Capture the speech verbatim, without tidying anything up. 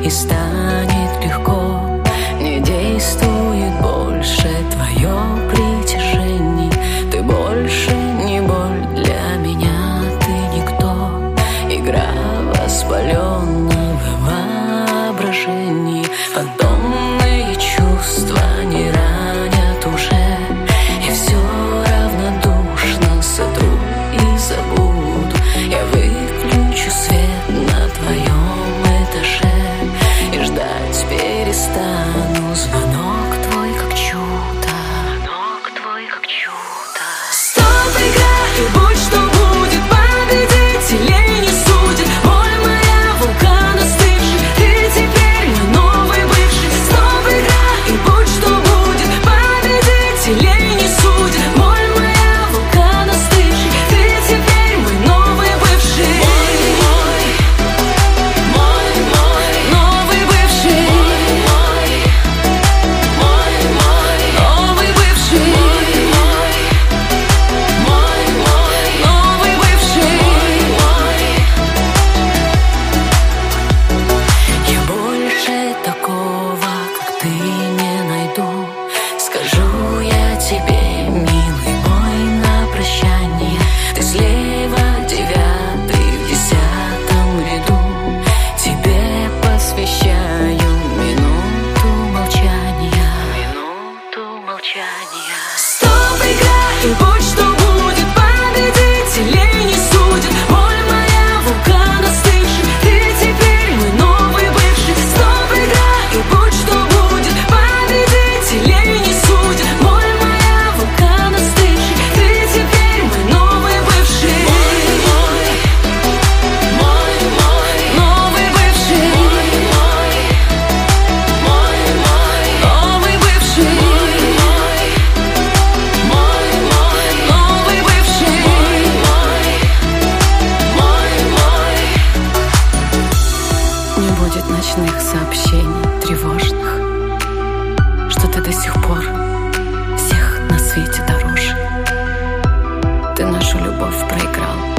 и станет легко. Не действует больше твое притяжение. Ты больше не боль для меня, ты никто. Игра воспаленного воображения. Фантомные чувства не ранят уже, и все равнодушно сотру и забуду. Я выключу свет на твоем этаже и ждать перестану. Звонок твой как чудо, звонок твой как чудо. Стоп, игра, и будь что будет, победителей не судят. Боль моя, вулкан остывший, ты теперь мой новый бывший. Стоп, игра, и будь что будет, победителей не судят. Боль моя, вулкан остывший, ты теперь мой новый бывший. Мой, мой, мой, мой новый бывший. Мой, мой, мой, новый бывший. Мой, мой, мой, новый бывший. Я больше такого, как ты, не найду. Скажу я тебе, милый мой, на прощание. Ты слева, девятый в десятом ряду. Тебе посвящаю минуту молчания. Минуту молчания. Стоп, игра, и будь что будет, победителей не судят. Боль моя, вулкан остывший, ты теперь мой новый бывший. Стоп, игра, и будь что будет, победителей не судят. Боль моя, вулкан остывший, ты теперь мой новый бывший. Мой, мой, мой, новый бывший. Мой, мой, мой, новый бывший. Мой, мой, мой, новый бывший. Мой, мой. Не будет ночных сообщений тревожных, что ты до сих пор всех на свете дороже. Ты нашу любовь проиграл.